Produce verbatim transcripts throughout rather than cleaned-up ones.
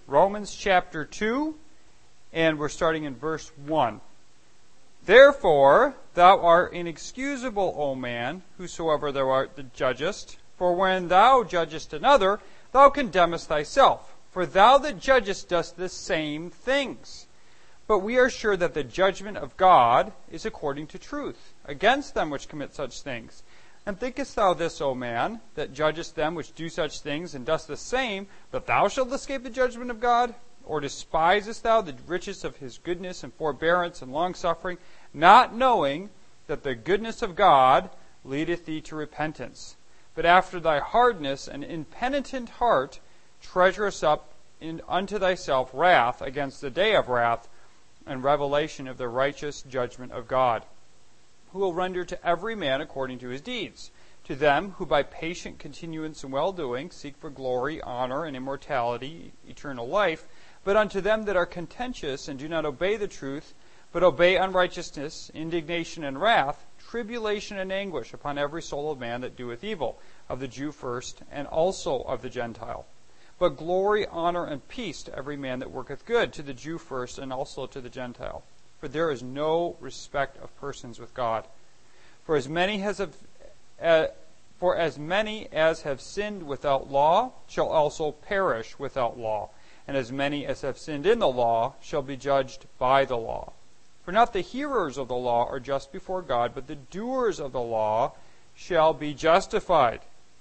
Romans chapter two, and we're starting in verse one. Therefore, thou art inexcusable, O man, whosoever thou art that judgest. For when thou judgest another, thou condemnest thyself. For thou that judgest dost the same things. But we are sure that the judgment of God is according to truth, against them which commit such things. And thinkest thou this, O man, that judgest them which do such things, and dost the same, that thou shalt escape the judgment of God? Or despisest thou the riches of his goodness and forbearance and longsuffering, not knowing that the goodness of God leadeth thee to repentance? But after thy hardness and impenitent heart treasurest up in, unto thyself wrath against the day of wrath and revelation of the righteous judgment of God, who will render to every man according to his deeds. To them who by patient continuance in well-doing seek for glory, honor, and immortality, eternal life, but unto them that are contentious and do not obey the truth, but obey unrighteousness, indignation and wrath, tribulation and anguish upon every soul of man that doeth evil, of the Jew first, and also of the Gentile. But glory, honor, and peace to every man that worketh good, to the Jew first, and also to the Gentile. For there is no respect of persons with God. For as many as have, uh, for as many as have sinned without law shall also perish without law, and as many as have sinned in the law shall be judged by the law. For not the hearers of the law are just before God, but the doers of the law shall be justified.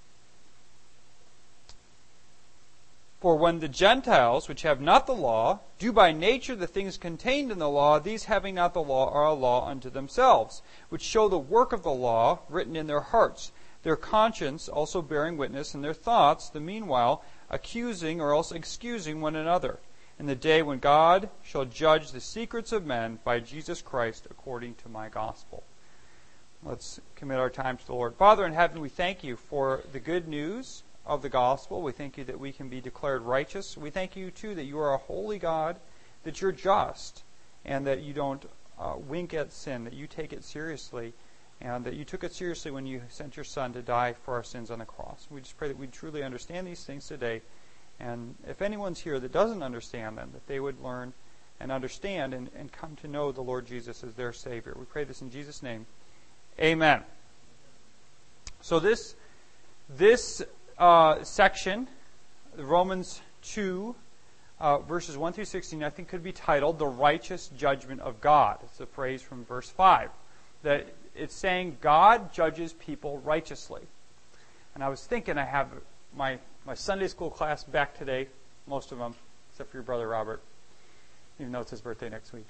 For when the Gentiles, which have not the law, do by nature the things contained in the law, these having not the law are a law unto themselves, which show the work of the law written in their hearts, their conscience also bearing witness, and their thoughts, the meanwhile, accusing or else excusing one another, in the day when God shall judge the secrets of men by Jesus Christ according to my gospel. Let's commit our time to the Lord. Father in heaven, we thank you for the good news of the gospel. We thank you that we can be declared righteous. We thank you, too, that you are a holy God, that you're just, and that you don't uh, wink at sin, that you take it seriously, and that you took it seriously when you sent your Son to die for our sins on the cross. We just pray that we truly understand these things today, and if anyone's here that doesn't understand them, that they would learn and understand and, and come to know the Lord Jesus as their Savior. We pray this in Jesus' name. Amen. So this this uh, section, Romans two, uh, verses one through sixteen, I think could be titled "The Righteous Judgment of God." It's a phrase from verse five. That it's saying God judges people righteously. And I was thinking, I have my my Sunday school class back today, most of them, except for your brother Robert, even though it's his birthday next week.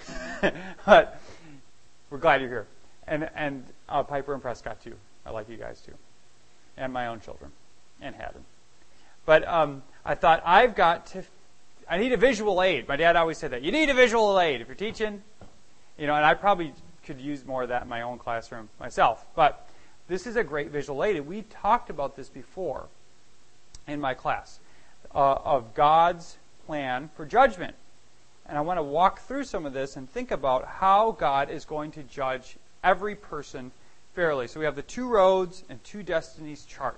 But we're glad you're here. And and uh, Piper and Prescott too. I like you guys too. And my own children. And Haddon. But um, I thought, I've got to, I need a visual aid. My dad always said that. You need a visual aid if you're teaching. You know, and I probably could use more of that in my own classroom myself. But this is a great visual aid. And we talked about this before in my class, uh, of God's plan for judgment. And I want to walk through some of this and think about how God is going to judge every person fairly. So we have the two roads and two destinies chart.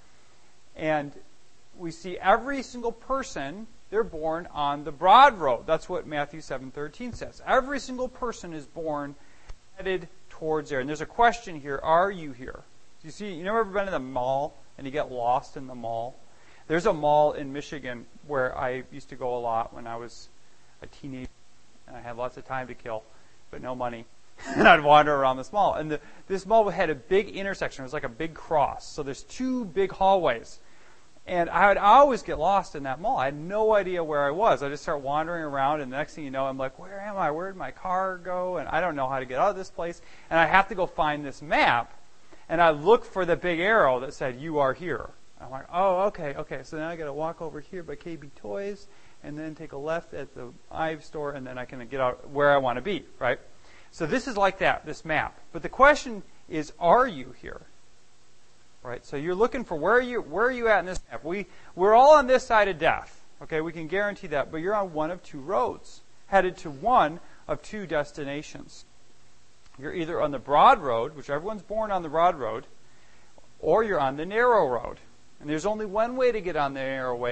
And we see every single person, they're born on the broad road. That's what Matthew seven thirteen says. Every single person is born headed towards there. And there's a question here, are you here? You see, you never ever been in the mall and you get lost in the mall? There's a mall in Michigan where I used to go a lot when I was a teenager, and I had lots of time to kill, but no money. And I'd wander around this mall. And the, this mall had a big intersection. It was like a big cross. So there's two big hallways. And I would always get lost in that mall. I had no idea where I was. I just start wandering around, and the next thing you know, I'm like, where am I? Where did my car go? And I don't know how to get out of this place. And I have to go find this map. And I look for the big arrow that said, you are here. I'm like, oh, okay, okay. So then I got to walk over here by K B Toys, and then take a left at the Ives store, and then I can get out where I want to be, right? So this is like that, this map. But the question is, are you here? Right? So you're looking for where are you where are you at in this map? We we're all on this side of death. Okay, we can guarantee that, but you're on one of two roads, headed to one of two destinations. You're either on the broad road, which everyone's born on the broad road, or you're on the narrow road. And there's only one way to get on the narrow way,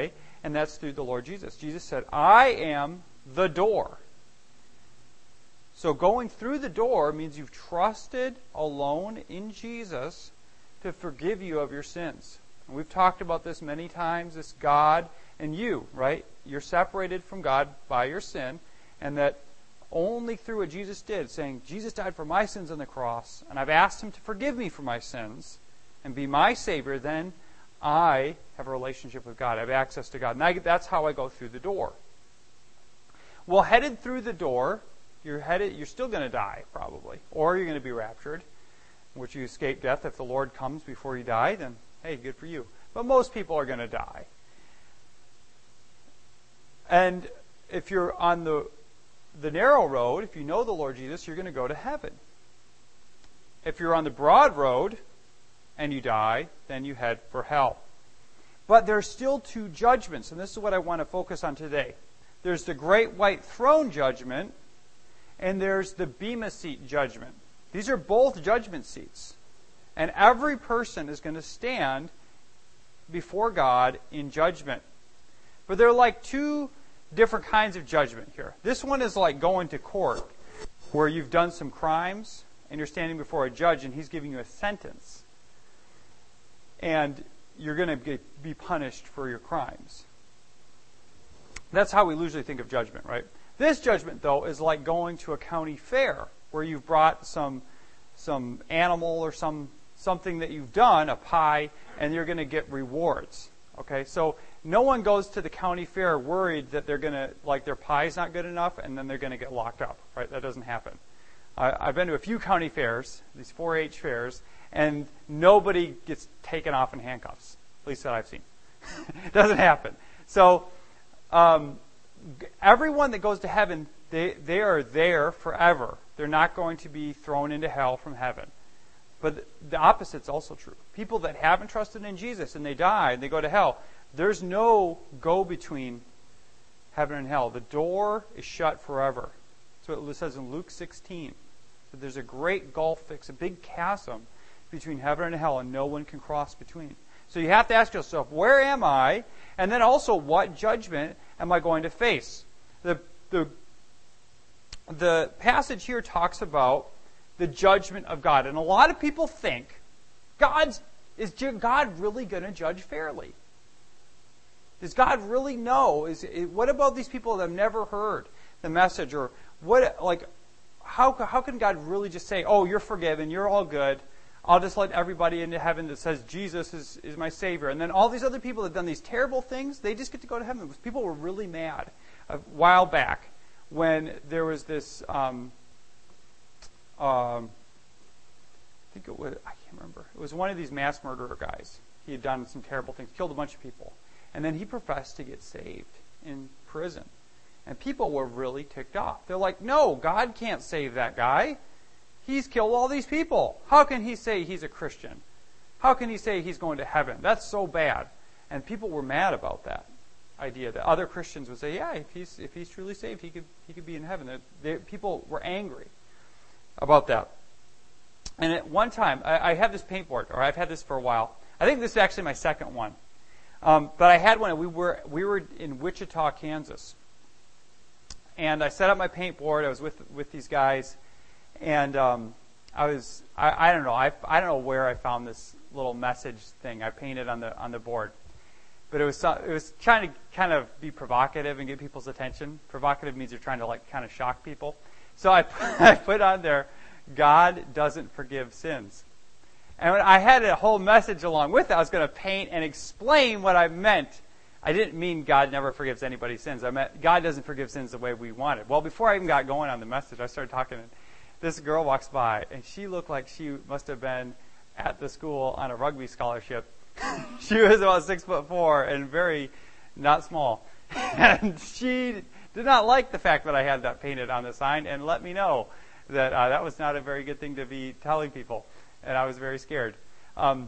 and that's through the Lord Jesus. Jesus said, I am the door. So going through the door means you've trusted alone in Jesus to forgive you of your sins. And we've talked about this many times, this God and you, right? You're separated from God by your sin, and that only through what Jesus did, saying, Jesus died for my sins on the cross, and I've asked him to forgive me for my sins and be my Savior, then I have a relationship with God. I have access to God. And I, that's how I go through the door. Well, headed through the door, you're headed. You're still going to die, probably. Or you're going to be raptured, in which you escape death. If the Lord comes before you die, then, hey, good for you. But most people are going to die. And if you're on the the narrow road, if you know the Lord Jesus, you're going to go to heaven. If you're on the broad road and you die, then you head for hell. But there's still two judgments, and this is what I want to focus on today. There's the great white throne judgment, and there's the Bema seat judgment. These are both judgment seats. And every person is going to stand before God in judgment. But they're like two different kinds of judgment here. This one is like going to court, where you've done some crimes, and you're standing before a judge, and he's giving you a sentence. And you're going to be punished for your crimes. That's how we usually think of judgment, right? This judgment, though, is like going to a county fair, where you've brought some some animal or some something that you've done, a pie, and you're going to get rewards. Okay, so no one goes to the county fair worried that they're going to, like their pie's not good enough, and then they're going to get locked up, right? That doesn't happen. I, I've been to a few county fairs, these four H fairs, and nobody gets taken off in handcuffs, at least that I've seen. It doesn't happen. So um, everyone that goes to heaven, they, they are there forever. They're not going to be thrown into hell from heaven. But the opposite's also true. People that haven't trusted in Jesus and they die and they go to hell, there's no go-between heaven and hell. The door is shut forever. That's what it says in Luke sixteen. So there's a great gulf fix, a big chasm between heaven and hell, and no one can cross between. So you have to ask yourself, where am I? And then also, what judgment am I going to face? The, the, the passage here talks about the judgment of God. And a lot of people think, God's, is God really going to judge fairly? Does God really know? Is what about these people that have never heard the message? Or what, like, how, how can God really just say, oh, you're forgiven, you're all good, I'll just let everybody into heaven that says Jesus is, is my Savior. And then all these other people that have done these terrible things, they just get to go to heaven. People were really mad a while back when there was this... Um, Um, I think it was, I can't remember. It was one of these mass murderer guys. He had done some terrible things, killed a bunch of people. And then he professed to get saved in prison. And people were really ticked off. They're like, no, God can't save that guy. He's killed all these people. How can he say he's a Christian? How can he say he's going to heaven? That's so bad. And people were mad about that idea that other Christians would say, yeah, if he's if he's truly saved, he could he could be in heaven. They, they, people were angry about that. And at one time, I, I have this paint board, or I've had this for a while. I think this is actually my second one. Um, but I had one, and we were we were in Wichita, Kansas. And I set up my paint board. I was with with these guys, and um, I was I, I don't know I I don't know where I found this little message thing I painted on the on the board, but it was it was trying to kind of be provocative and get people's attention. Provocative means you're trying to like kind of shock people. So I put, I put on there, God doesn't forgive sins. And when I had a whole message along with it, I was going to paint and explain what I meant. I didn't mean God never forgives anybody's sins. I meant God doesn't forgive sins the way we want it. Well, before I even got going on the message, I started talking, and this girl walks by, and she looked like she must have been at the school on a rugby scholarship. She was about six foot four and very not small. And she did not like the fact that I had that painted on the sign, and let me know that uh, that was not a very good thing to be telling people, and I was very scared. Um,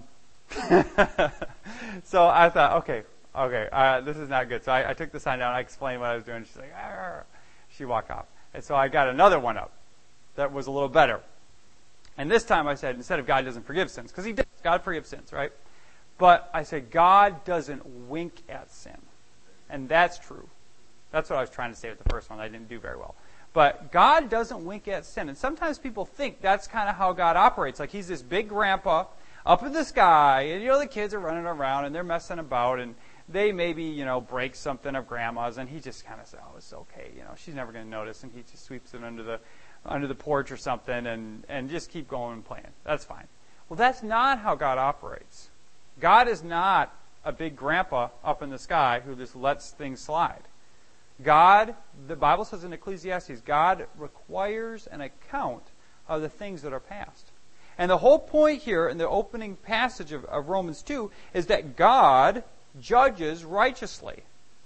so I thought, okay, okay, uh, this is not good. So I, I took the sign down, I explained what I was doing, she's like, arr. She walked off. And so I got another one up that was a little better. And this time I said, instead of God doesn't forgive sins, because he does, God forgives sins, right? But I said, God doesn't wink at sin. And that's true. That's what I was trying to say with the first one. I didn't do very well. But God doesn't wink at sin. And sometimes people think that's kind of how God operates. Like he's this big grandpa up in the sky, and you know the kids are running around and they're messing about, and they maybe, you know, break something of grandma's, and he just kind of says, oh, it's okay, you know, she's never going to notice, and he just sweeps it under the under the porch or something, and, and just keep going and playing. That's fine. Well, that's not how God operates. God is not a big grandpa up in the sky who just lets things slide. God, the Bible says in Ecclesiastes, God requires an account of the things that are past. And the whole point here in the opening passage of, of Romans two is that God judges righteously.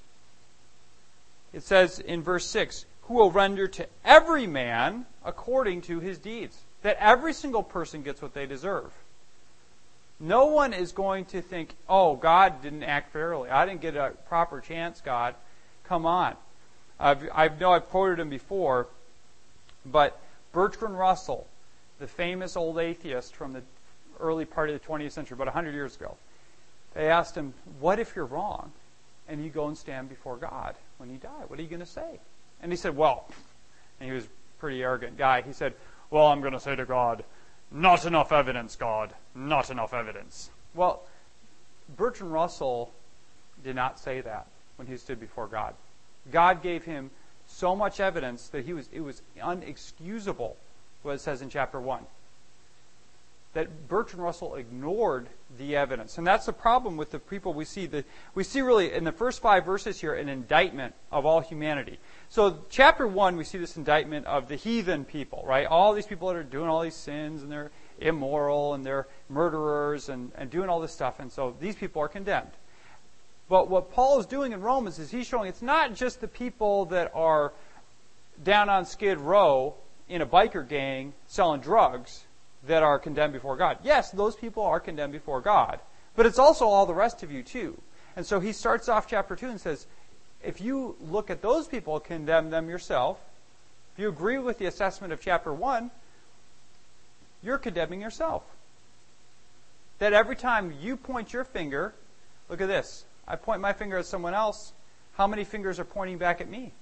It says in verse six, who will render to every man according to his deeds. That every single person gets what they deserve. No one is going to think, oh, God didn't act fairly. I didn't get a proper chance, God. Come on. I've, I know I've quoted him before, but Bertrand Russell, the famous old atheist from the early part of the twentieth century, about one hundred years ago, they asked him, what if you're wrong and you go and stand before God when you die? What are you going to say? And he said, well, and he was a pretty arrogant guy. He said, well, I'm going to say to God, not enough evidence, God. Not enough evidence. Well, Bertrand Russell did not say that when he stood before God. God gave him so much evidence that he was it was unexcusable, what it says in chapter one. That Bertrand Russell ignored the evidence. And that's the problem with the people we see. The, we see really in the first five verses here an indictment of all humanity. So chapter one, we see this indictment of the heathen people, right? All these people that are doing all these sins, and they're immoral, and they're murderers, and, and doing all this stuff. And so these people are condemned. But what Paul is doing in Romans is he's showing it's not just the people that are down on Skid Row in a biker gang selling drugs that are condemned before God. Yes, those people are condemned before God. But it's also all the rest of you too. And so he starts off chapter two and says, if you look at those people, condemn them yourself. If you agree with the assessment of chapter one, you're condemning yourself. That every time you point your finger, look at this. I point my finger at someone else, how many fingers are pointing back at me?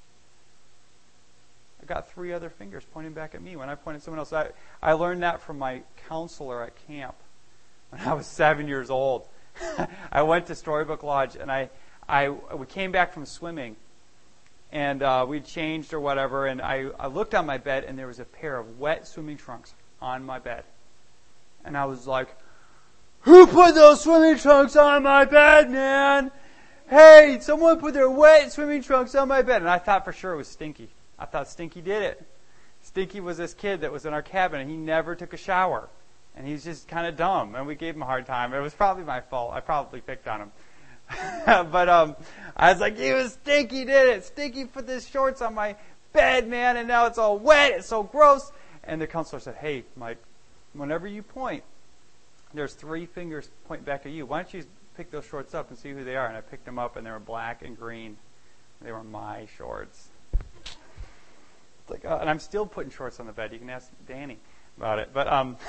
I got three other fingers pointing back at me when I point at someone else. I, I learned that from my counselor at camp when I was seven years old. I went to Storybook Lodge, and I, I we came back from swimming, and uh, we changed or whatever, and I, I looked on my bed, and there was a pair of wet swimming trunks on my bed. And I was like, who put those swimming trunks on my bed, man? Hey, someone put their wet swimming trunks on my bed. And I thought for sure it was Stinky. I thought Stinky did it. Stinky was this kid that was in our cabin, and he never took a shower. And he's just kind of dumb, and we gave him a hard time. It was probably my fault. I probably picked on him. but um, I was like, it was Stinky did it. Stinky put his shorts on my bed, man, and now it's all wet. It's so gross. And the counselor said, hey, Mike, whenever you point, there's three fingers pointing back at you. Why don't you pick those shorts up and see who they are? And I picked them up, and they were black and green. They were my shorts. It's like, uh, and I'm still putting shorts on the bed. You can ask Danny about it. But um,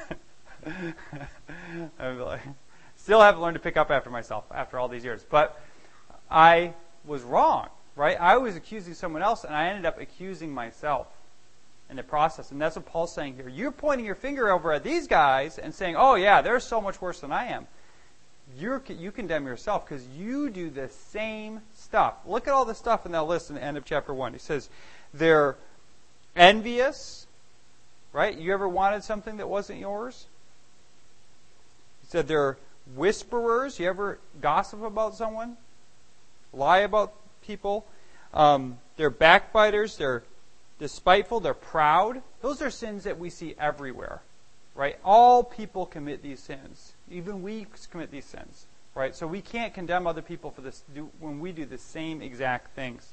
I'm like, still haven't learned to pick up after myself after all these years. But I was wrong, right? I was accusing someone else, and I ended up accusing myself in the process. And that's what Paul's saying here. You're pointing your finger over at these guys and saying, oh yeah, they're so much worse than I am. You're, you condemn yourself because you do the same stuff. Look at all the stuff in that list in the end of chapter one. He says they're envious, right? You ever wanted something that wasn't yours? He said they're whisperers. You ever gossip about someone? Lie about people? Um, they're backbiters. They're despiteful, they're proud. Those are sins that we see everywhere, right? All people commit these sins. Even we commit these sins, right? So we can't condemn other people for this do, when we do the same exact things.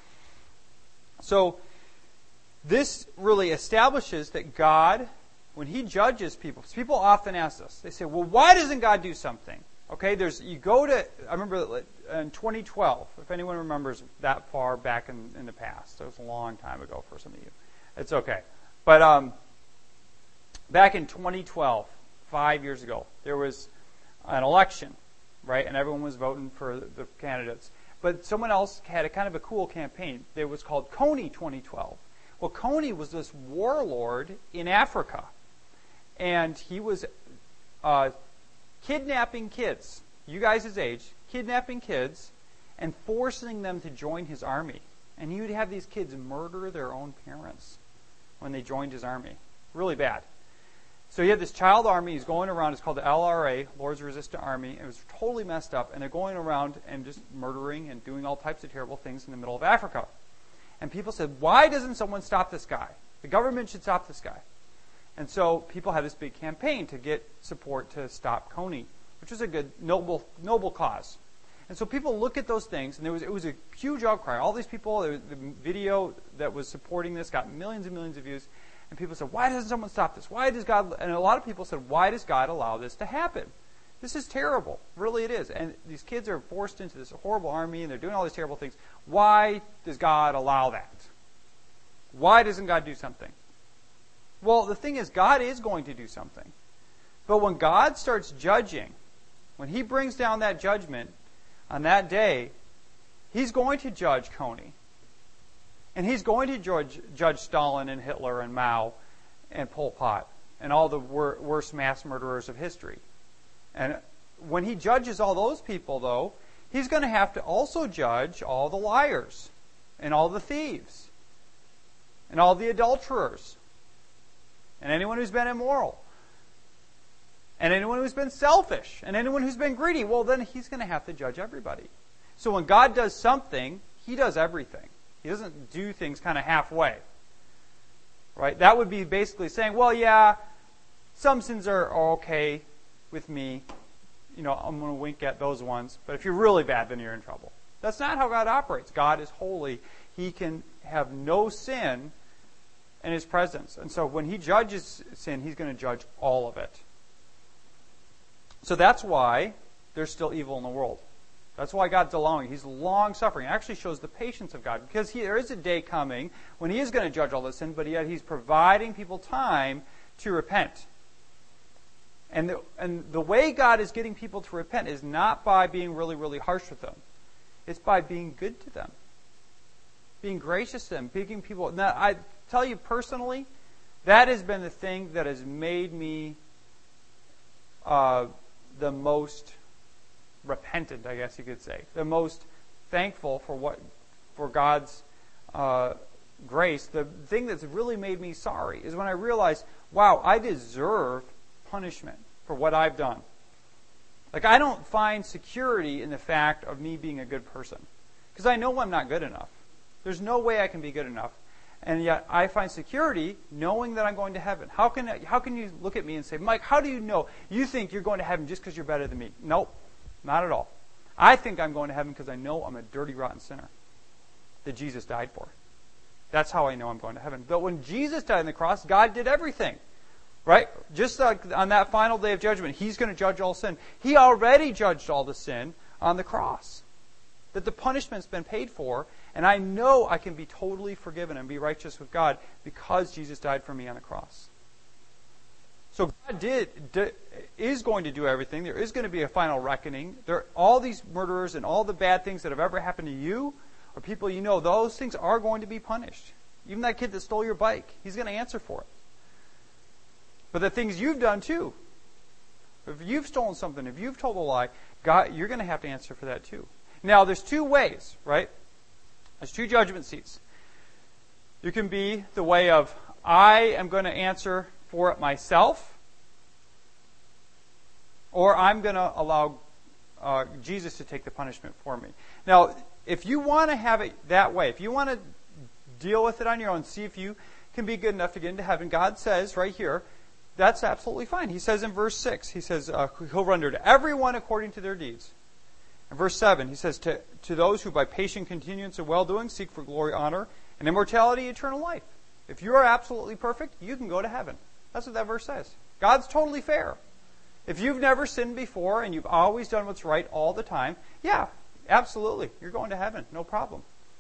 So this really establishes that God, when He judges people, people often ask us, they say, well, why doesn't God do something? Okay, there's you go to, I remember in twenty twelve, if anyone remembers that far back in, in the past. It was a long time ago for some of you. It's okay. But um, back in twenty twelve, five years ago, there was an election, right? And everyone was voting for the candidates. But someone else had a kind of a cool campaign. It was called Kony twenty twelve. Well, Kony was this warlord in Africa. And he was uh, kidnapping kids, you guys' age, kidnapping kids, and forcing them to join his army. And he would have these kids murder their own parents when they joined his army. Really bad. So he had this child army. He's going around. It's called the L R A, Lord's Resistance Army. It was totally messed up. And they're going around and just murdering and doing all types of terrible things in the middle of Africa. And people said, why doesn't someone stop this guy? The government should stop this guy. And so people had this big campaign to get support to stop Kony, which was a good, noble, noble cause. And so people look at those things, and there was it was a huge outcry. All these people, the video that was supporting this got millions and millions of views. And people said, why doesn't someone stop this? Why does God... And a lot of people said, why does God allow this to happen? This is terrible. Really it is. And these kids are forced into this horrible army, and they're doing all these terrible things. Why does God allow that? Why doesn't God do something? Well, the thing is, God is going to do something. But when God starts judging, when He brings down that judgment on that day, He's going to judge Kony. And He's going to judge, judge Stalin and Hitler and Mao and Pol Pot and all the wor- worst mass murderers of history. And when He judges all those people, though, He's going to have to also judge all the liars and all the thieves and all the adulterers and anyone who's been immoral and anyone who's been selfish and anyone who's been greedy. Well, then He's going to have to judge everybody. So when God does something, He does everything. He doesn't do things kind of halfway. Right? That would be basically saying, well, yeah, some sins are, are okay with me. You know, I'm going to wink at those ones. But if you're really bad, then you're in trouble. That's not how God operates. God is holy. He can have no sin in His presence. And so when He judges sin, He's going to judge all of it. So that's why there's still evil in the world. That's why God's allowing. He's long-suffering. It actually shows the patience of God. Because he, there is a day coming when He is going to judge all this sin, but yet He's providing people time to repent. And the, and the way God is getting people to repent is not by being really, really harsh with them. It's by being good to them. Being gracious to them. Being people... Now, I tell you personally, that has been the thing that has made me uh, the most... repentant, I guess you could say, the most thankful for what, for God's uh, grace. The thing that's really made me sorry is when I realized, wow, I deserve punishment for what I've done. Like, I don't find security in the fact of me being a good person, because I know I'm not good enough. There's no way I can be good enough, and yet I find security knowing that I'm going to heaven. How can how can you look at me and say, Mike, how do you know? You think you're going to heaven just because you're better than me? Nope. Not at all. I think I'm going to heaven because I know I'm a dirty, rotten sinner that Jesus died for. That's how I know I'm going to heaven. But when Jesus died on the cross, God did everything. Right? Just like on that final day of judgment, He's going to judge all sin. He already judged all the sin on the cross. That the punishment's been paid for, and I know I can be totally forgiven and be righteous with God because Jesus died for me on the cross. So God did, did is going to do everything. There is going to be a final reckoning. There, all these murderers and all the bad things that have ever happened to you or people you know, those things are going to be punished. Even that kid that stole your bike, he's going to answer for it. But the things you've done too. If you've stolen something, if you've told a lie, God, you're going to have to answer for that too. Now, there's two ways, right? There's two judgment seats. You can be the way of, I am going to answer for it myself, or I'm going to allow uh, Jesus to take the punishment for me. Now, if you want to have it that way, if you want to deal with it on your own, see if you can be good enough to get into heaven, God says right here, that's absolutely fine. He says in verse six, He says, uh, He'll render to everyone according to their deeds. In verse seven, He says, to, to those who by patient continuance of well-doing seek for glory, honor, and immortality, eternal life. If you are absolutely perfect, you can go to heaven. That's what that verse says. God's totally fair. If you've never sinned before and you've always done what's right all the time, yeah, absolutely, you're going to heaven. No problem.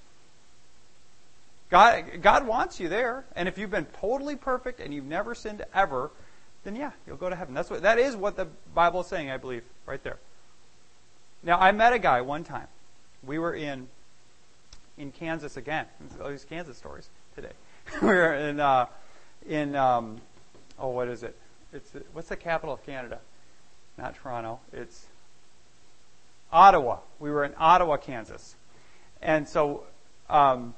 God, God wants you there. And if you've been totally perfect and you've never sinned ever, then yeah, you'll go to heaven. That's what that is what the Bible is saying, I believe, right there. Now, I met a guy one time. we were in in Kansas again. All these Kansas stories today. we were in uh, in um, oh, what is it? It's what's the capital of Canada? Not Toronto. It's Ottawa. We were in Ottawa, Kansas, and so um,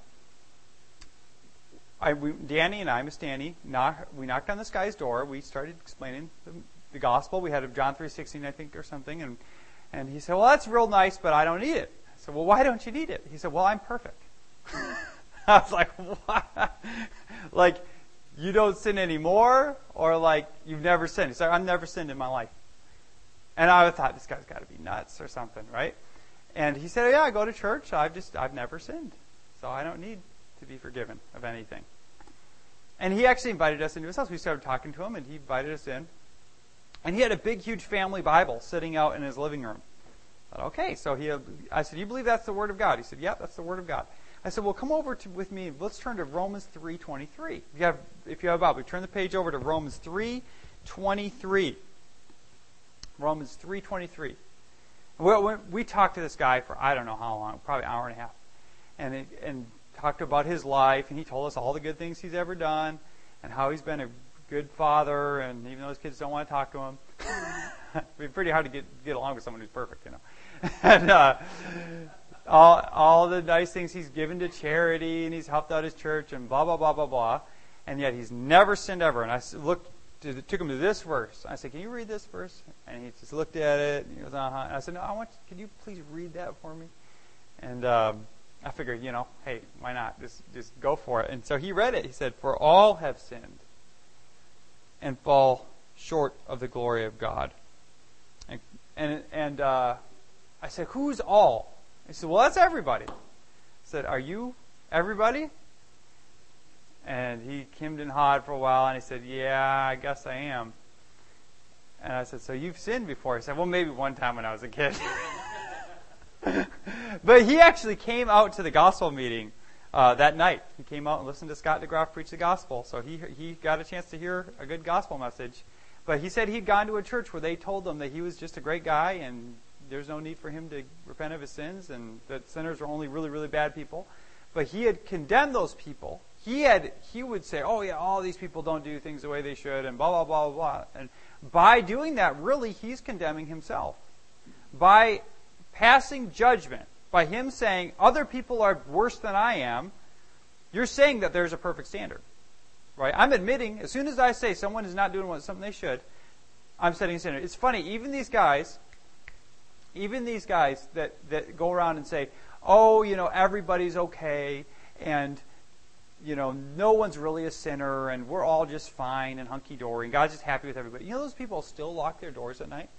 I, we, Danny and I, Miss Danny, knock, we knocked on this guy's door. We started explaining the, the gospel. We had a John three sixteen, I think, or something, and and he said, "Well, that's real nice, but I don't need it." I said, "Well, why don't you need it?" He said, "Well, I'm perfect." I was like, "What? Like, you don't sin anymore, or like you've never sinned?" He said, "I've never sinned in my life." And I thought, this guy's got to be nuts or something, right? And he said, "Yeah, I go to church. I've just, I've never sinned, so I don't need to be forgiven of anything." And he actually invited us into his house. We started talking to him, and he invited us in. And he had a big, huge family Bible sitting out in his living room. I thought, okay, so he, I said, "You believe that's the Word of God?" He said, "Yep, that's the Word of God." I said, "Well, come over to, with me. Let's turn to Romans three twenty-three. If you have, if you have a Bible, turn the page over to Romans three twenty-three. Romans three twenty-three. We, we talked to this guy for I don't know how long, probably an hour and a half, and it, and talked about his life, and he told us all the good things he's ever done, and how he's been a good father, and even though his kids don't want to talk to him, it'd be pretty hard to get get along with someone who's perfect, you know. and uh, all all the nice things he's given to charity, and he's helped out his church, and blah blah blah blah blah, and yet he's never sinned ever. And I looked. To the, took him to this verse. I said, "Can you read this verse?" And he just looked at it, and he goes, "Uh-huh." And I said, "No, I want. Can you please read that for me?" And um, I figured, you know, hey, why not? Just, just go for it. And so he read it. He said, "For all have sinned and fall short of the glory of God." And and, and uh, I said, "Who's all?" He said, "Well, that's everybody." I said, "Are you everybody?" And he hemmed and hawed for a while, and he said, "Yeah, I guess I am." And I said, "So you've sinned before?" He said, "Well, maybe one time when I was a kid." But he actually came out to the gospel meeting uh, that night. He came out and listened to Scott DeGroff preach the gospel. So he he got a chance to hear a good gospel message. But he said he'd gone to a church where they told him that he was just a great guy, and there's no need for him to repent of his sins, and that sinners were only really, really bad people. But he had condemned those people. He had, he would say, "Oh yeah, all these people don't do things the way they should," and blah, blah, blah, blah. And by doing that, really, he's condemning himself. By passing judgment, by him saying, other people are worse than I am, you're saying that there's a perfect standard. Right? I'm admitting, as soon as I say someone is not doing what, something they should, I'm setting a standard. It's funny, even these guys, even these guys that, that go around and say, "Oh, you know, everybody's okay, and you know, no one's really a sinner, and we're all just fine and hunky-dory, and God's just happy with everybody." You know those people still lock their doors at night?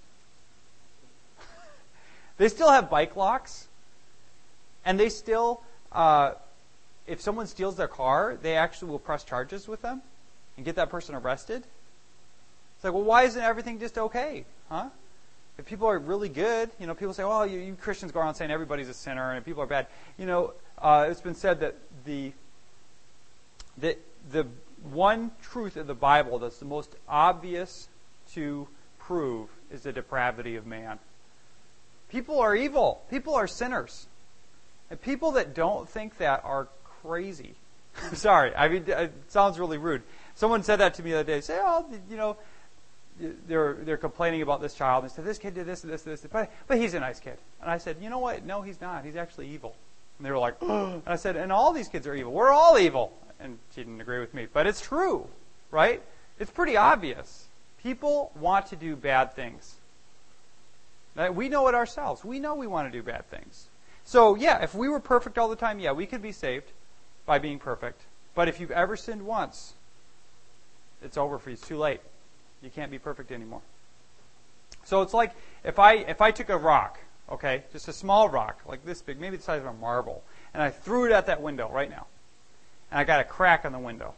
They still have bike locks, and they still, uh, if someone steals their car, they actually will press charges with them and get that person arrested. It's like, well, why isn't everything just okay, huh? If people are really good, you know, people say, "Well, you, you Christians go around saying everybody's a sinner and people are bad." You know, uh, it's been said that the The, the one truth of the Bible that's the most obvious to prove is the depravity of man. People are evil. People are sinners. And people that don't think that are crazy. Sorry, I mean, it sounds really rude. Someone said that to me the other day. Say, "Oh, you know, they're they're complaining about this child." And they said, "This kid did this, this, this, but, but he's a nice kid." And I said, "You know what? No, he's not. He's actually evil." And they were like, "Oh." And I said, "And all these kids are evil. We're all evil." And she didn't agree with me. But it's true, right? It's pretty obvious. People want to do bad things. We know it ourselves. We know we want to do bad things. So, yeah, if we were perfect all the time, yeah, we could be saved by being perfect. But if you've ever sinned once, it's over for you. It's too late. You can't be perfect anymore. So it's like if I if I took a rock, okay, just a small rock, like this big, maybe the size of a marble, and I threw it at that window right now, and I got a crack on the window.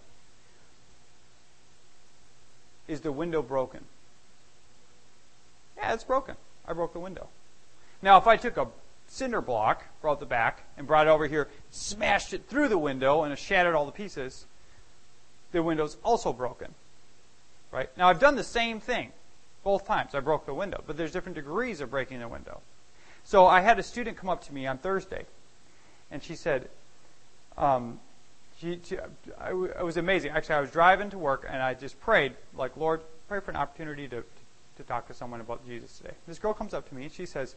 Is the window broken? Yeah, it's broken. I broke the window. Now, if I took a cinder block, brought the back, and brought it over here, smashed it through the window, and it shattered all the pieces, the window's also broken. Right? Now, I've done the same thing both times. I broke the window, but there's different degrees of breaking the window. So I had a student come up to me on Thursday, and she said, um, she, she, I, it was amazing. Actually, I was driving to work, and I just prayed, like, Lord, pray for an opportunity to, to talk to someone about Jesus today. This girl comes up to me, and she says,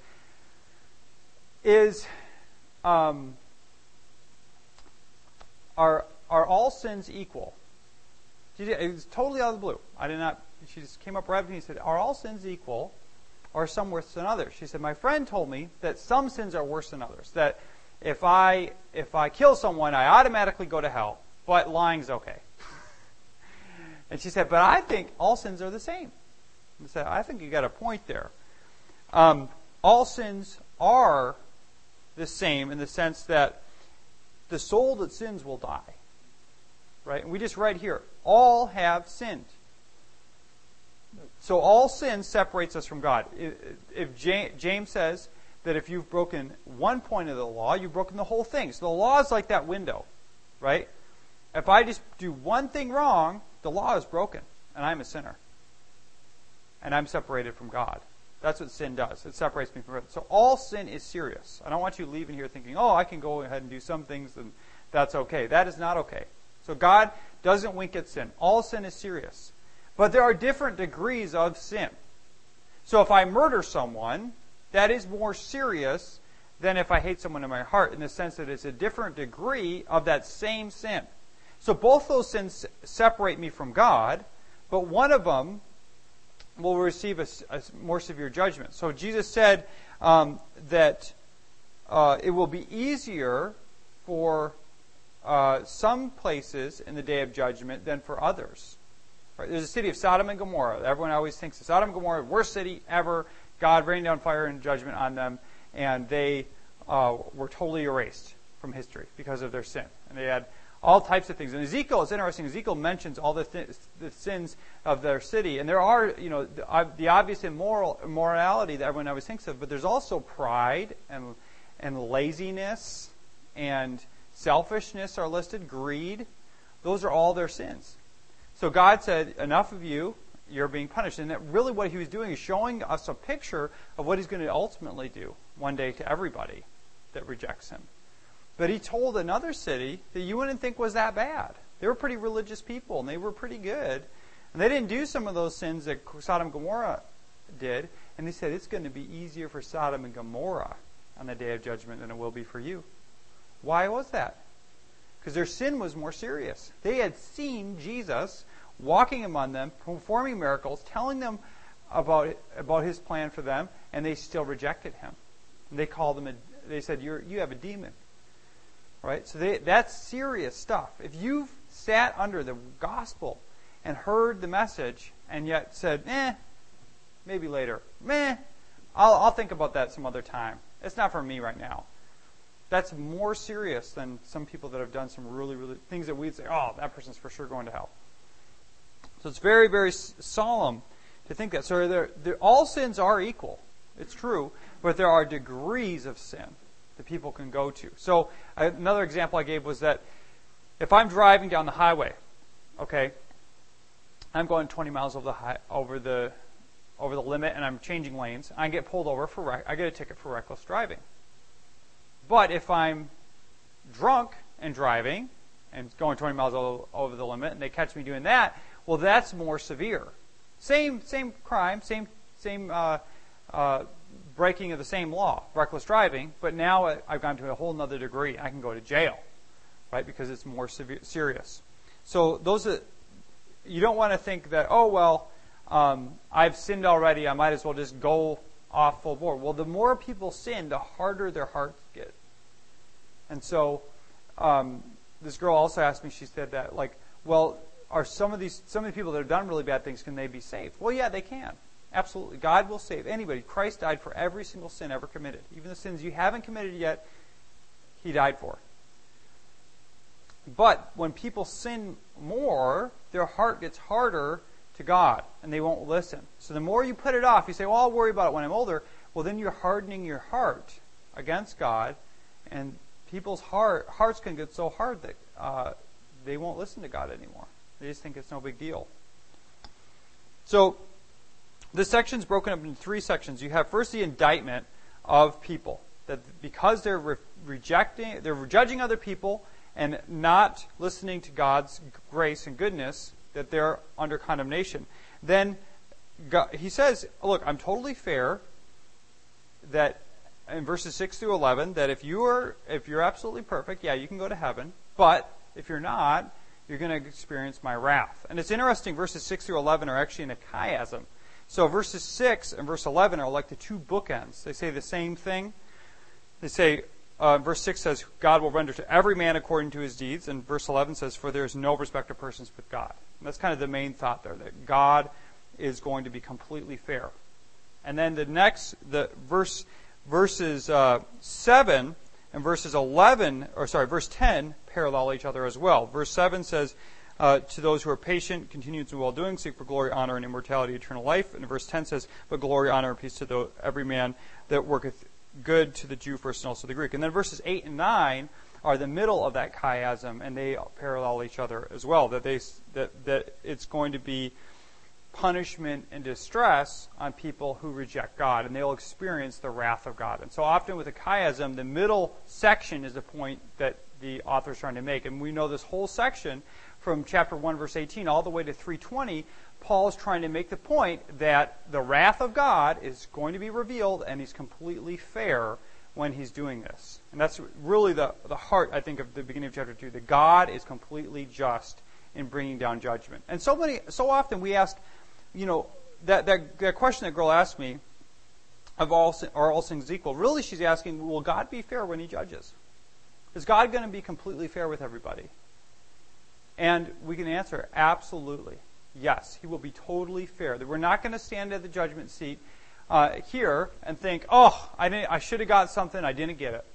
is, um, are, are all sins equal? She did, it was totally out of the blue. I did not, she just came up right to me and said, are all sins equal? Or some worse than others? She said, my friend told me that some sins are worse than others. That if I if I kill someone, I automatically go to hell, but lying's okay. And she said, but I think all sins are the same. I said, I think you got a point there. Um, all sins are the same in the sense that the soul that sins will die. Right? And we just read here, all have sinned. So all sin separates us from God. If James says that if you've broken one point of the law, you've broken the whole thing. So the law is like that window, right? If I just do one thing wrong, the law is broken, and I'm a sinner. And I'm separated from God. That's what sin does. It separates me from God. So all sin is serious. I don't want you leaving here thinking, oh, I can go ahead and do some things, and that's okay. That is not okay. So God doesn't wink at sin. All sin is serious. But there are different degrees of sin. So if I murder someone, that is more serious than if I hate someone in my heart, in the sense that it's a different degree of that same sin. So both those sins separate me from God, but one of them will receive a, a more severe judgment. So Jesus said um, that uh, it will be easier for uh, some places in the day of judgment than for others. Right? There's a city of Sodom and Gomorrah. Everyone always thinks of Sodom and Gomorrah, worst city ever. God rained down fire and judgment on them, and they uh, were totally erased from history because of their sin. And they had all types of things. And Ezekiel, it's interesting, Ezekiel mentions all the, th- the sins of their city. And there are, you know, the, uh, the obvious immoral immorality that everyone always thinks of, but there's also pride and and laziness and selfishness are listed, greed. Those are all their sins. So God said, enough of you, you're being punished. And that really what he was doing is showing us a picture of what he's going to ultimately do one day to everybody that rejects him. But he told another city that you wouldn't think was that bad. They were pretty religious people, and they were pretty good. And they didn't do some of those sins that Sodom and Gomorrah did. And he said, it's going to be easier for Sodom and Gomorrah on the day of judgment than it will be for you. Why was that? Because their sin was more serious. They had seen Jesus walking among them, performing miracles, telling them about about his plan for them, and they still rejected him. And they called him. A, they said, "You're you have a demon." Right? So they, that's serious stuff. If you've sat under the gospel and heard the message, and yet said, "Eh, maybe later. Meh, I'll I'll think about that some other time. It's not for me right now." That's more serious than some people that have done some really, really things that we'd say, oh, that person's for sure going to hell. So it's very, very solemn to think that. So they're, they're, all sins are equal. It's true. But there are degrees of sin that people can go to. So I, another example I gave was that if I'm driving down the highway, okay, I'm going twenty miles over the high, over the over the limit, and I'm changing lanes. I get pulled over for rec- I get a ticket for reckless driving. But if I'm drunk and driving and going twenty miles over the limit, and they catch me doing that, well, that's more severe. Same same crime, same same uh, uh, breaking of the same law, reckless driving. But now I've gone to a whole other degree. I can go to jail, right? Because it's more severe, serious. So those are, you don't want to think that, oh well, um, I've sinned already. I might as well just go off full board. Well, the more people sin, the harder their hearts get. And so, um, this girl also asked me, she said that, like, well, are some of these, some of the people that have done really bad things, can they be saved? Well, yeah, they can. Absolutely. God will save anybody. Christ died for every single sin ever committed. Even the sins you haven't committed yet, he died for. But when people sin more, their heart gets harder to God, and they won't listen. So the more you put it off, you say, well, I'll worry about it when I'm older. Well, then you're hardening your heart against God, and people's heart, hearts can get so hard that uh, they won't listen to God anymore. They just think it's no big deal. So this section's broken up into three sections. You have first the indictment of people. That because they're re- rejecting, they're judging other people and not listening to God's grace and goodness, that they're under condemnation. Then God, he says, look, I'm totally fair that in verses six through eleven, that if you are if you're absolutely perfect, yeah, you can go to heaven. But if you're not, you're going to experience my wrath. And it's interesting, verses six through eleven are actually in a chiasm. So verses six and verse eleven are like the two bookends. They say the same thing. They say, uh, verse six says, God will render to every man according to his deeds. And verse eleven says, for there is no respect of persons with God. And that's kind of the main thought there, that God is going to be completely fair. And then the next, the verse, verses uh, seven and verses eleven, or sorry, verse ten parallel each other as well. Verse seven says, uh, to those who are patient, continue in well-doing, seek for glory, honor, and immortality, eternal life. And verse ten says, but glory, honor, and peace to the, every man that worketh good, to the Jew first and also the Greek. And then verses eight and nine are the middle of that chiasm, and they parallel each other as well. That they that that it's going to be punishment and distress on people who reject God, and they'll experience the wrath of God. And so often with a chiasm, the middle section is the point that the author is trying to make. And we know this whole section from chapter one, verse eighteen, all the way to three twenty, Paul is trying to make the point that the wrath of God is going to be revealed, and he's completely fair when he's doing this. And that's really the, the heart, I think, of the beginning of chapter two, that God is completely just in bringing down judgment. And so many, so often we ask, you know, that, that, that question that girl asked me, of all, are all things equal? Really, she's asking, will God be fair when he judges? Is God going to be completely fair with everybody? And we can answer, absolutely. Yes, he will be totally fair. That we're not going to stand at the judgment seat uh, here and think, oh, I didn't, I should have got something, I didn't get it.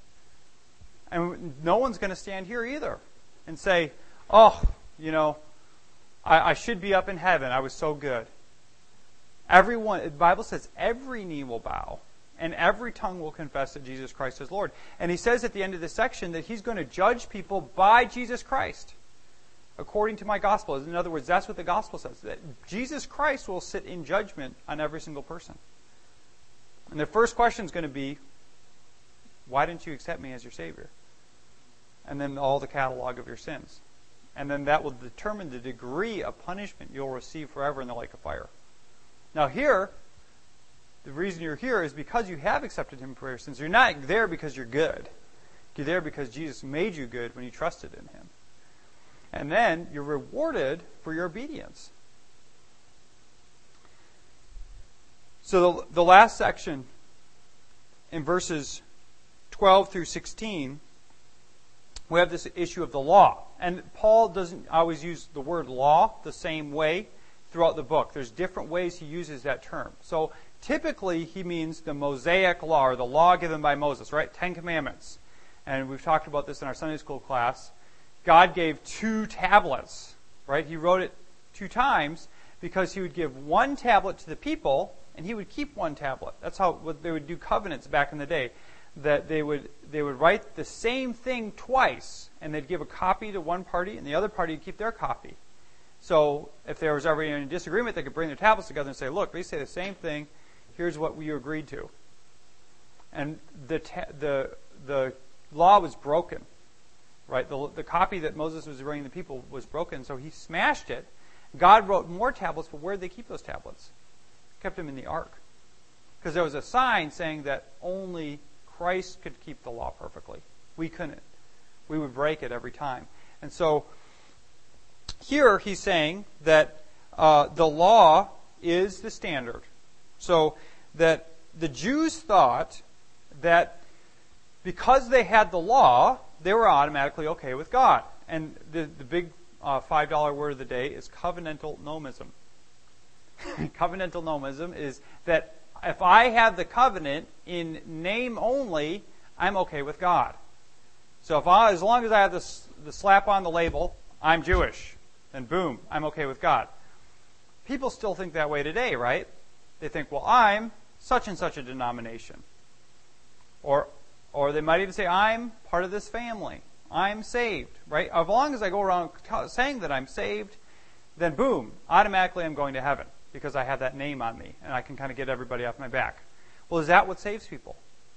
And no one's going to stand here either and say, oh, you know, I, I should be up in heaven, I was so good. Everyone, the Bible says every knee will bow and every tongue will confess that Jesus Christ is Lord. And he says at the end of this section that he's going to judge people by Jesus Christ, according to my gospel. In other words, that's what the gospel says, that Jesus Christ will sit in judgment on every single person. And the first question is going to be, why didn't you accept me as your Savior? And then all the catalog of your sins. And then that will determine the degree of punishment you'll receive forever in the lake of fire. Now here, the reason you're here is because you have accepted him for your sins. You're not there because you're good. You're there because Jesus made you good when you trusted in him. And then you're rewarded for your obedience. So the, the last section in verses twelve through sixteen, we have this issue of the law. And Paul doesn't always use the word law the same way throughout the book. There's different ways he uses that term. So typically he means the Mosaic law, or the law given by Moses, right? Ten Commandments. And we've talked about this in our Sunday school class. God gave two tablets, right? He wrote it two times because he would give one tablet to the people and he would keep one tablet. That's how what they would do covenants back in the day. That they would they would write the same thing twice, and they'd give a copy to one party, and the other party would keep their copy. So if there was ever any disagreement, they could bring their tablets together and say, look, they say the same thing. Here's what we agreed to. And the ta- the the law was broken, right? The, the copy that Moses was bringing the people was broken, so he smashed it. God wrote more tablets, but where did they keep those tablets? Kept them in the ark. Because there was a sign saying that only Christ could keep the law perfectly. We couldn't. We would break it every time. And so here he's saying that uh, the law is the standard. So that the Jews thought that because they had the law, they were automatically okay with God. And the, the big uh, five dollar word of the day is covenantal nomism. Covenantal nomism is that if I have the covenant in name only, I'm okay with God. So if I, as long as I have this, the slap on the label, I'm Jewish, then boom, I'm okay with God. People still think that way today, right? They think, well, I'm such and such a denomination. Or or they might even say, I'm part of this family. I'm saved, right? As long as I go around saying that I'm saved, then boom, automatically I'm going to heaven because I have that name on me and I can kind of get everybody off my back. Well, is that what saves people?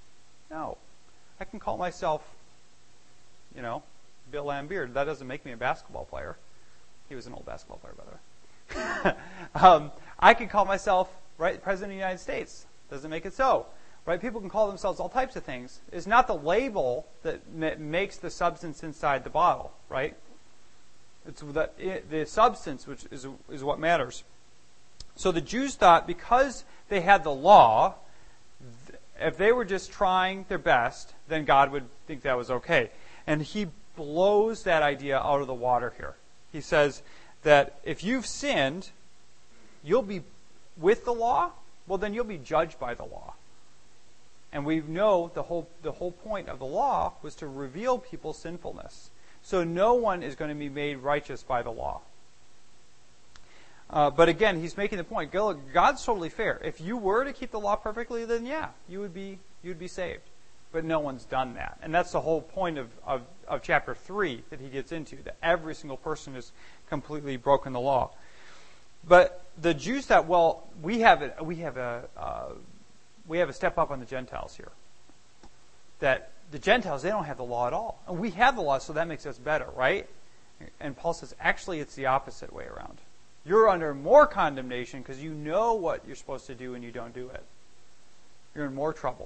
No. I can call myself, you know, Bill Laimbeer. That doesn't make me a basketball player. He was an old basketball player, by the way. um, I can call myself, right, President of the United States. Doesn't make it so. Right? People can call themselves all types of things. It's not the label that ma- makes the substance inside the bottle, right? It's the, it, the substance which is, is what matters. So the Jews thought because they had the law, th- if they were just trying their best, then God would think that was okay. And he blows that idea out of the water here. He says that if you've sinned, you'll be with the law, well then you'll be judged by the law. And we know the whole the whole point of the law was to reveal people's sinfulness. So no one is going to be made righteous by the law. Uh, but again, he's making the point. God's totally fair. If you were to keep the law perfectly, then yeah, you would be you'd be saved. But no one's done that. And that's the whole point of, of, of chapter three that he gets into, that every single person has completely broken the law. But the Jews thought, well, we have a, we have a uh, we have a step up on the Gentiles here. That the Gentiles, they don't have the law at all. And we have the law, so that makes us better, right? And Paul says, actually, it's the opposite way around. You're under more condemnation because you know what you're supposed to do and you don't do it. You're in more trouble.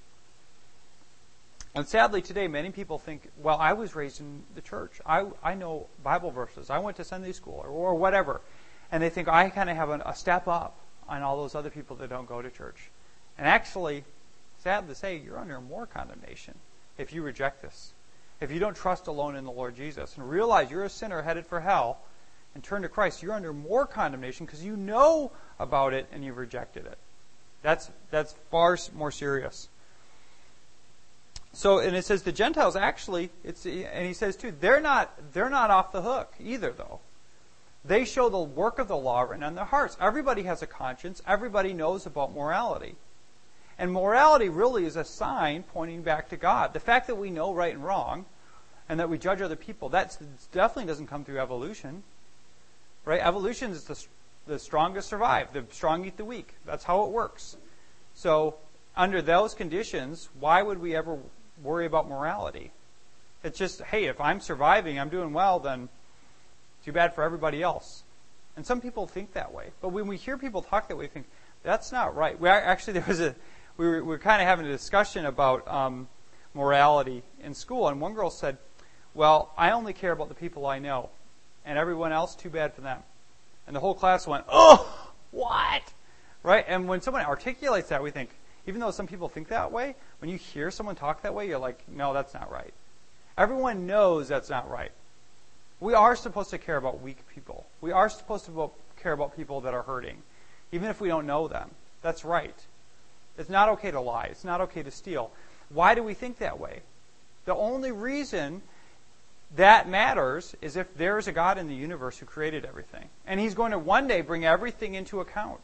And sadly today, many people think, well, I was raised in the church. I, I know Bible verses. I went to Sunday school or, or whatever. And they think I kind of have an, a step up on all those other people that don't go to church. And actually, sad to say, you're under more condemnation if you reject this. If you don't trust alone in the Lord Jesus and realize you're a sinner headed for hell and turn to Christ, you're under more condemnation because you know about it and you've rejected it. That's that's far more serious. So, and it says the Gentiles actually, it's and he says too, they're not they're not off the hook either though. They show the work of the law written on their hearts. Everybody has a conscience. Everybody knows about morality. And morality really is a sign pointing back to God. The fact that we know right and wrong and that we judge other people, that definitely doesn't come through evolution. Right? Evolution is the, the strongest survive. The strong eat the weak. That's how it works. So, under those conditions, why would we ever worry about morality? It's just, hey, if I'm surviving, I'm doing well, then too bad for everybody else. And some people think that way. But when we hear people talk that way, we think, that's not right. We are, actually, there was a, we were, we were kind of having a discussion about um, morality in school, and one girl said, well, I only care about the people I know, and everyone else, too bad for them. And the whole class went, oh, what? Right? And when someone articulates that, we think, even though some people think that way, when you hear someone talk that way, you're like, no, that's not right. Everyone knows that's not right. We are supposed to care about weak people. We are supposed to care about people that are hurting, even if we don't know them. That's right. It's not okay to lie. It's not okay to steal. Why do we think that way? The only reason that matters is if there is a God in the universe who created everything. And He's going to one day bring everything into account.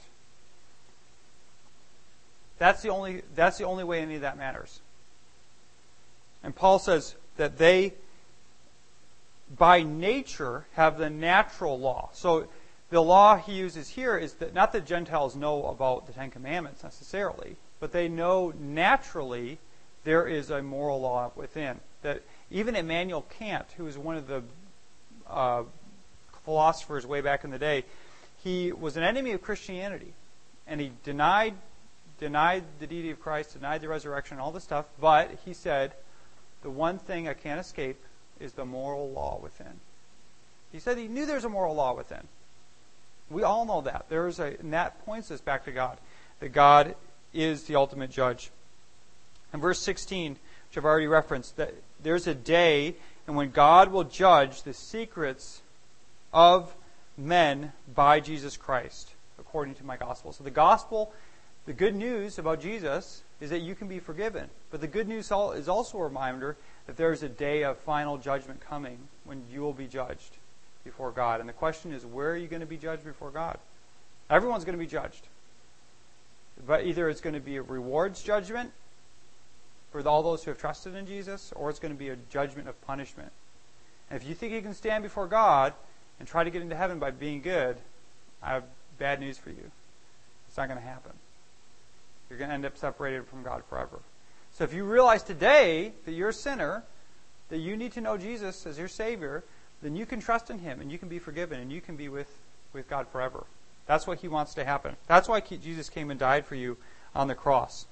That's the only, that's the only way any of that matters. And Paul says that they, by nature, have the natural law. So the law he uses here is that not that Gentiles know about the Ten Commandments necessarily, but they know naturally there is a moral law within. That even Immanuel Kant, who was one of the uh, philosophers way back in the day, he was an enemy of Christianity, and he denied denied the deity of Christ, denied the resurrection, all this stuff. But he said, the one thing I can't escape is the moral law within. He said he knew there's a moral law within. We all know that. There is a, and that points us back to God. That God is the ultimate judge. In verse sixteen, which I've already referenced, that there's a day and when God will judge the secrets of men by Jesus Christ, according to my gospel. So the gospel, the good news about Jesus is that you can be forgiven. But the good news is also a reminder that there is a day of final judgment coming when you will be judged before God. And the question is, where are you going to be judged before God? Everyone's going to be judged. But either it's going to be a rewards judgment for all those who have trusted in Jesus, or it's going to be a judgment of punishment. And if you think you can stand before God and try to get into heaven by being good, I have bad news for you. It's not going to happen. You're going to end up separated from God forever. So if you realize today that you're a sinner, that you need to know Jesus as your Savior, then you can trust in Him and you can be forgiven and you can be with, with God forever. That's what He wants to happen. That's why Jesus came and died for you on the cross.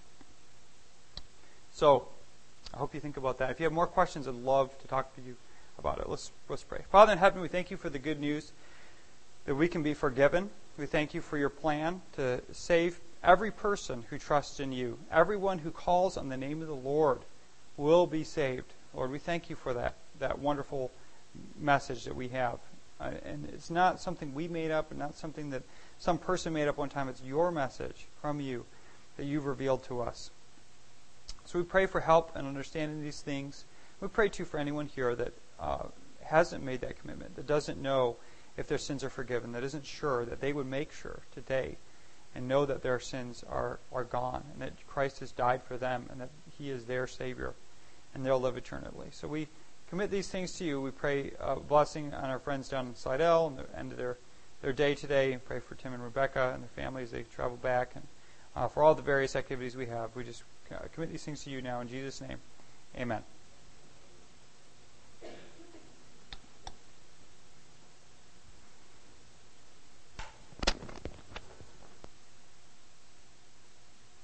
So, I hope you think about that. If you have more questions, I'd love to talk to you about it. Let's let's pray. Father in heaven, we thank you for the good news that we can be forgiven. We thank you for your plan to save every person who trusts in you. Everyone who calls on the name of the Lord will be saved. Lord, we thank you for that, that wonderful message that we have. Uh, and it's not something we made up and not something that some person made up one time. It's your message from you that you've revealed to us. So we pray for help in understanding these things. We pray, too, for anyone here that uh, hasn't made that commitment, that doesn't know if their sins are forgiven, that isn't sure, that they would make sure today and know that their sins are, are gone and that Christ has died for them and that He is their Savior and they'll live eternally. So we commit these things to you. We pray a blessing on our friends down in Slidell and the end of their, their day today. And pray for Tim and Rebecca and their families as they travel back. And uh, for all the various activities we have, we just uh, commit these things to you now in Jesus' name. Amen.